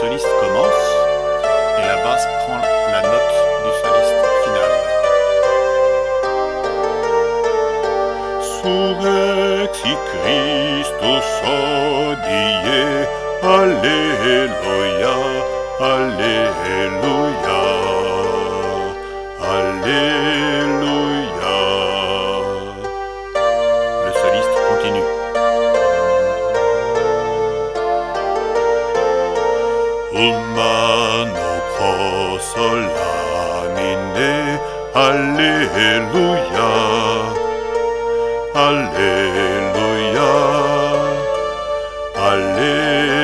soliste commence et la basse prend la note du soliste final. Surrexi Christus odie, Alléluia, Alléluia, Alléluia. Le soliste continue. Humano pro solamine, Alléluia, Alléluia, Alléluia.